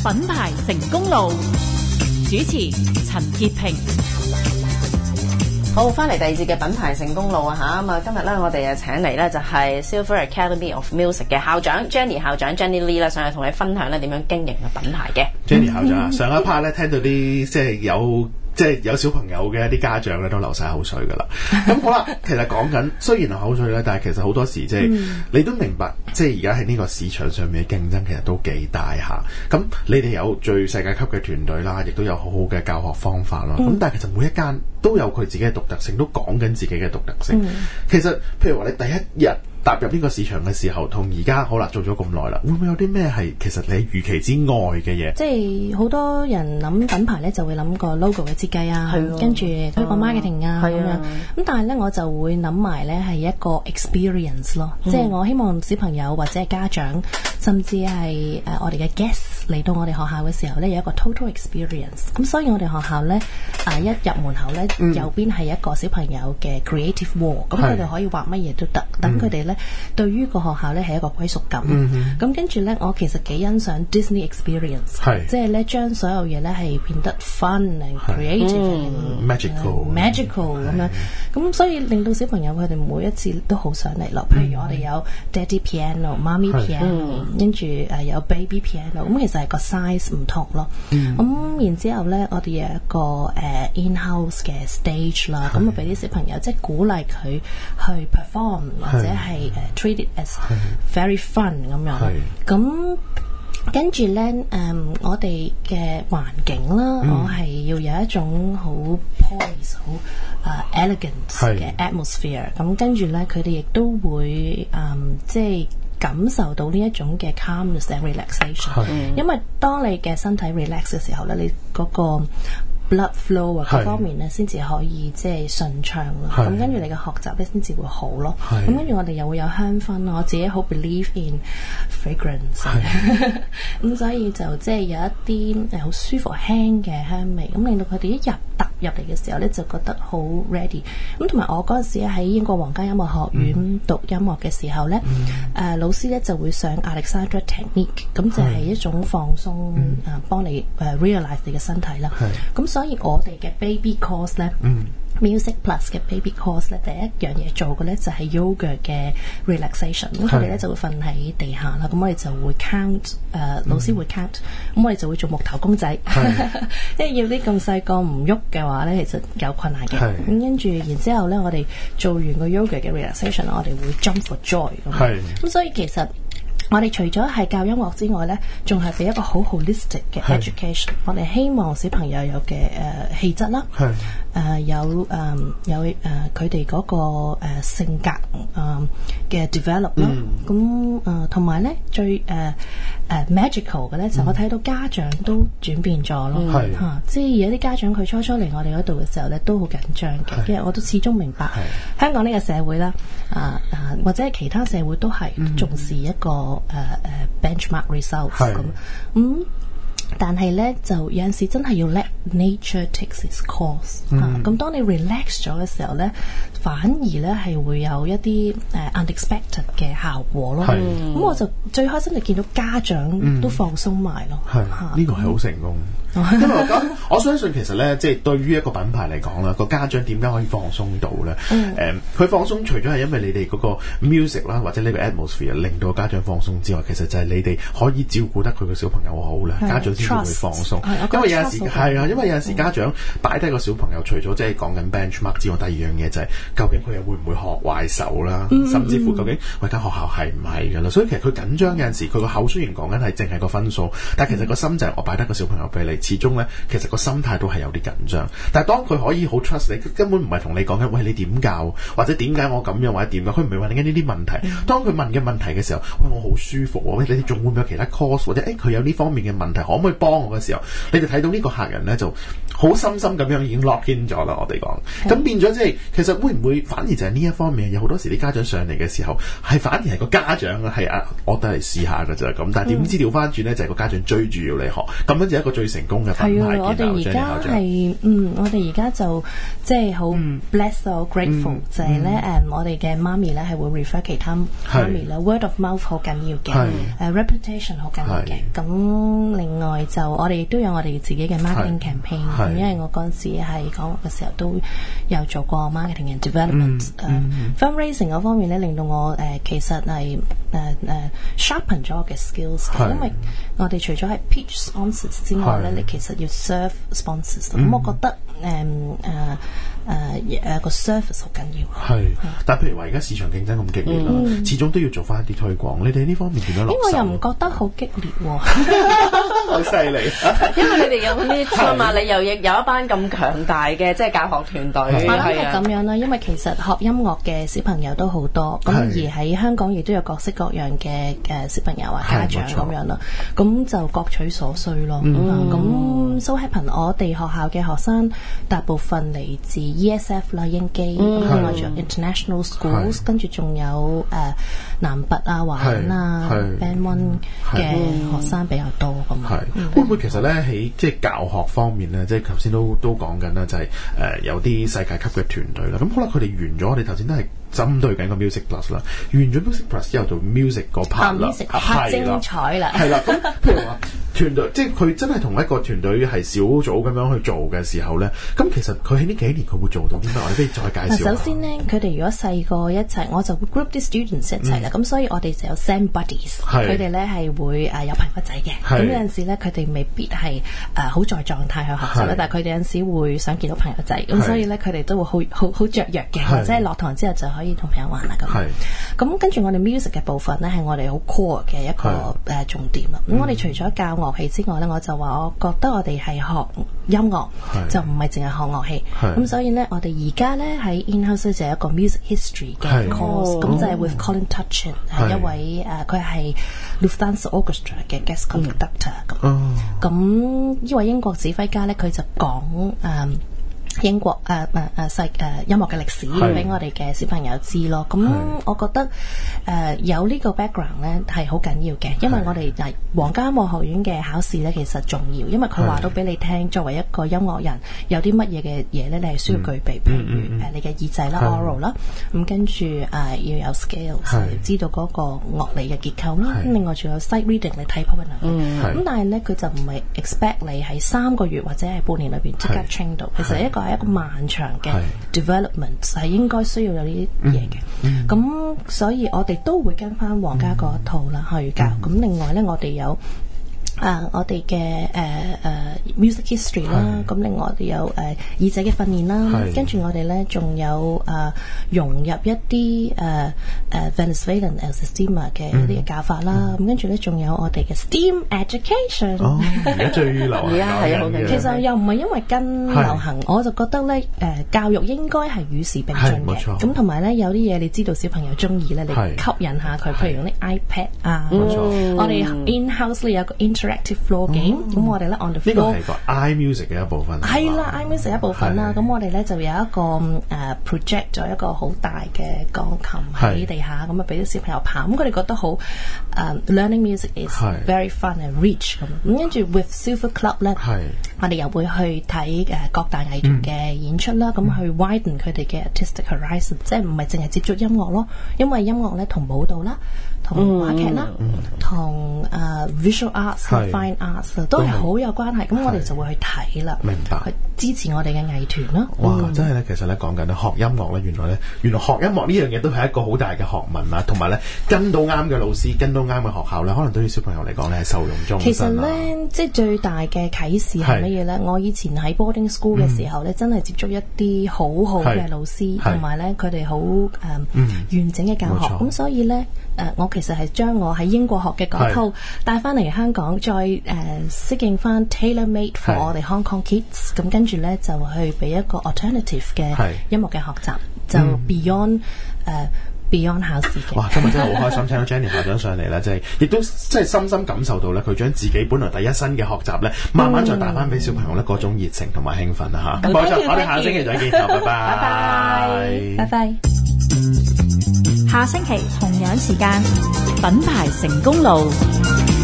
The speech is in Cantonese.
品牌成功路，主持陳潔平。 好，翻嚟第二節嘅品牌成功路啊嚇，咁啊今日咧我哋請嚟咧就係 Silver Academy of Music 嘅校長 Jenny 校長 Jenny Lee 啦，上嚟同你分享咧點樣經營嘅品牌嘅。 Jenny 校長啊，上一 part 咧聽到啲即係有小朋友嘅一啲家長咧都流晒口水㗎啦。咁好啦，其實講緊雖然流口水咧，但係其實好多時即係你都明白，即係而家喺呢個市場上面嘅競爭其實都幾大下。咁你哋有最世界級嘅團隊啦，亦都有好好嘅教學方法啦。咁但係其實每一間都有佢自己嘅獨特性，都講緊自己嘅獨特性。其實譬如話你第一日踏入呢個市場嘅時候，同而家好啦做咗咁耐啦，會唔會有啲咩係其實你預期之外嘅嘢？ 即係好多人諗品牌咧，就會諗個 logo 嘅設計啊，跟住推廣 marketing 啊咁樣。咁但係咧，我就會諗埋咧係一個 experience 咯，即係我希望小朋友或者係家長，甚至係我哋嘅 guests 嚟到我哋學校嘅時候咧，有一個 total experience。咁所以我哋學校咧一入門口咧，右邊係一個小朋友嘅 creative wall， 咁佢哋可以畫乜嘢都得，等佢哋咧對於個學校咧係一個歸屬感。咁跟住咧，我其實幾欣賞 Disney experience， 即係咧將所有嘢咧係變得 fun and creative magical 咁樣。咁所以令到小朋友佢哋每一次都好想嚟咯。譬如我哋有 Daddy piano、Mommy piano， 跟住有 Baby piano， 咁其實係個 size 唔同咯。咁然之後咧，我哋有一個in-house 嘅 stage 啦，咁啊俾啲小朋友即係鼓勵佢去 perform 或者係treat it as very fun 咁樣。咁跟住咧，我哋嘅環境啦，我係要有一種好 poise、好elegant 嘅 atmosphere。咁跟住咧，佢哋亦都會即係感受到呢一種嘅 calmness and relaxation。因為當你嘅身體 relax 嘅時候咧，你嗰個blood flow 啊，各方面咧先至可以即係順暢咯。咁跟住你嘅學習咧先至會好咯。咁跟住我哋又會有香薰，我自己好 believe in fragrance。咁所以就即係有一啲好舒服輕嘅香味，咁令到佢哋一踏入嚟嘅時候咧就覺得好 ready。咁同埋我嗰陣時喺英國皇家音樂學院讀音樂嘅時候咧，老師咧就會上 Alexandra Technique， 咁就係一種放鬆幫你realize 你嘅身體啦。咁所以我哋嘅 baby course 咧，Music Plus 嘅 baby course 咧，第一樣嘢做嘅咧就係 yoga 嘅 relaxation。咁佢哋咧就會瞓喺地下啦，咁我哋就會 count， 老師會 count， 咁我哋就會做木頭公仔，因為要啲咁細個唔喐嘅話咧，其實有困難嘅。咁跟住然之後咧，我哋做完個 yoga 嘅 relaxation， 我哋會 jump for joy 咁所以其實我哋除咗係教音樂之外咧，仲係俾一個好 holistic 嘅 education。我哋希望小朋友有嘅氣質啦，有佢哋嗰個性格嘅 develop 啦。咁同埋咧最magical 嘅咧，就我睇到家長都轉變咗咯。即係有啲家長佢初嚟我哋嗰度嘅時候咧，都好緊張嘅，因為我都始終明白香港呢個社會啦，或者係其他社會都係重視一個benchmark results 咁。但係咧，就有陣時真係要 let nature takes its course。咁當你 relax 咗嘅時候咧，反而咧係會有一啲unexpected 嘅效果咯。咁我就最開心就見到家長都放鬆埋咯。 呢個係好成功。因為我相信其實咧，即係對於一個品牌嚟講啦，個家長點解可以放鬆到咧？佢放鬆除咗係因為你哋嗰個 music 啦，或者呢個 atmosphere 令到家長放鬆之外，其實就係你哋可以照顧得佢個小朋友好咧，家長先會放鬆。因為有陣時因為有陣時家長擺低個小朋友，除咗即係講緊 benchmark 之外，第二樣嘢就係究竟佢又會唔會學壞手啦，甚至乎究竟喂間學校係唔係㗎啦？所以其實佢緊張有陣時，佢個口雖然講緊係淨係個分數，但其實個心就係我擺低個小朋友俾你。始終咧，其實個心態都係有啲緊張。但係當佢可以好 trust 你，根本唔係同你講緊，喂你點教，或者點解我咁樣或者點樣，佢唔係問緊呢啲問題。當佢問嘅問題嘅時候，喂我好舒服喎，喂你哋仲會唔會有其他 course 或者佢有呢方面嘅問題，可唔可以幫我嘅時候，你就睇到呢個客人咧就好深深咁樣已經 lock in 咗啦。我哋講咁變咗即係其實會唔會反而就係呢一方面有好多時啲家長上嚟嘅時候係反而係個家長係啊，我都係試下㗎咋咁，但係點知調翻轉咧就係個家長追住要你學，咁樣就係一個最成功嘅品牌。 我哋而家係我哋而家就即係好 blessed 好 grateful 就係咧我哋嘅媽咪咧係會 refer 其他媽咪啦 ，word of mouth 好緊要嘅，reputation 好緊要嘅。咁另外就我哋亦都有我哋自己嘅 marketing campaign，因為我嗰陣時係講嘅時候都有做過 marketing and development，fundraising 嗰方面咧令到我其實係sharpen 咗我嘅 skills， 因為我哋除咗係 pitch sponsors 之外咧，你其實要 serve sponsors，咁我覺得個 service 好緊要。係， 但係譬如話而家市場競爭咁激烈啦，始終都要做翻一啲推廣。你哋呢方面點樣落手？ 我又唔覺得好激烈喎， 好犀利。 因為你哋有啲啊嘛，你又有一班咁強大嘅即係教學團隊。 我諗係咁樣啦，因為其實學音樂嘅小朋友都好多，咁而喺香港亦都有各式各樣嘅小朋友啊家長咁樣啦，咁就各取所需咯。咁 so happen 我哋學校嘅學生大部分嚟自 ESF 啦，英基，另外仲有 international schools， 跟住仲有南拔啊、華仁啊、Band One 嘅學生比較多咁。 會唔會其實咧喺即係教學方面咧，即係頭先都講緊啦，就係有啲世界級嘅團隊啦。咁可能佢哋完咗，我哋頭先都係針對緊個 Music Plus 啦，完咗 Music Plus 之後做 music 嗰 part 啦， 係精彩啦， 係啦。咁譬如話團隊，即係佢真係同一個團隊係小組咁樣去做嘅時候咧，咁其實佢喺呢幾年佢會做到啲咩？我哋不如再介紹。 首先咧，佢哋如果細個一齊，我就會 group 啲 students 一齊啦。咁所以我哋就有 Zen buddies， 佢哋咧係會有朋友仔嘅。咁有陣時咧，佢哋未必係好在狀態去學習啦，但係佢哋有陣時會想見到朋友仔，咁所以咧佢哋都會好雀躍嘅，或者係落堂之後就可以同朋友玩啦咁。咁跟住我哋 music 嘅部分咧係我哋好 core 嘅一個重點啦。咁我哋除咗教樂器之外咧，我就話我覺得我哋係學音樂，就唔係淨係學樂器。咁所以咧，我哋而家咧喺 in-house 就有一個 music history 嘅 course， 咁就係 with Colin Touchin， 係一位佢係 Lufthansa Orchestra 嘅 guest conductor 咁。咁呢位英國指揮家咧，佢就講英國音樂嘅歷史俾我哋嘅小朋友知咯。咁我覺得有呢個 background 咧係好緊要嘅，因為我哋皇家音樂學院嘅考試咧其實重要，因為佢話到俾你聽，作為一個音樂人有啲乜嘢嘅嘢咧，你係需要具備，譬如你嘅耳仔啦、oral 啦，咁跟住要有 scales， 要知道嗰個樂理嘅結構啦。另外仲有 sight reading 你睇譜嘅能力。咁但係咧佢就唔係 expect 你喺3個月或者係半年裏邊即刻 train 到，其實係一個漫長嘅 development 係應該需要有呢啲嘢嘅。咁所以我哋都會跟翻皇家嗰一套啦去教。咁另外咧，我哋有我哋嘅music history 啦，咁另外我哋有耳仔嘅訓練啦，跟住我哋咧仲有融入一啲Venezuelan El Sistema 嘅一啲嘅教法啦，咁跟住咧仲有我哋嘅 STEAM education， 而家最流行， 係好嘅。 其實又唔係因為跟流行，我就覺得咧教育應該係與時並進嘅。咁同埋咧有啲嘢你知道小朋友中意咧，你吸引下佢，譬如用啲 iPad 啊，我哋 in-house 咧有個interactive floor game，咁我哋咧 on the floor 呢個係個 iMusic 嘅一部分。 係啦 ，iMusic 一部分啦。咁我哋咧就有一個project 咗一個好大嘅鋼琴喺地下，咁啊俾啲小朋友跑。咁佢哋覺得好learning music is very fun and rich 咁。咁跟住 with Silver Club 咧，我哋又會去睇各大藝團嘅演出啦，咁去 widen 佢哋嘅 artistic horizon， 即係唔係淨係接觸音樂咯，因為音樂咧同舞蹈啦，同話劇啦，同visual arts 同 fine arts 都係好有關係。咁我哋就會去睇啦， 明白， 去支持我哋嘅藝團咯。 哇，真係咧，其實咧講緊咧學音樂咧，原來學音樂呢樣嘢都係一個好大嘅學問啊，同埋咧跟到啱嘅老師，跟到啱嘅學校咧，可能對於小朋友嚟講咧係受用終身。 其實咧，即係最大嘅啟示係乜嘢咧？我以前喺 boarding school 嘅時候咧，真係接觸一啲好好嘅老師，同埋咧佢哋好完整嘅教學。咁所以咧，我其實係將我喺英國學嘅嗰套帶翻嚟香港，再適應翻 tailor-made for 我哋 Hong Kong kids。咁跟住咧就去俾一個 alternative 嘅音樂嘅學習，就 beyond beyond 考試嘅。 哇！今日真係好開心聽到 Jenny 校長上嚟啦，即係亦都即係深深感受到咧，佢將自己本來第一身嘅學習咧，慢慢再帶翻俾小朋友咧嗰種熱情同埋興奮啊嚇！冇錯，我哋下星期再見，拜拜， 拜拜。 下星期同樣時間，品牌成功路。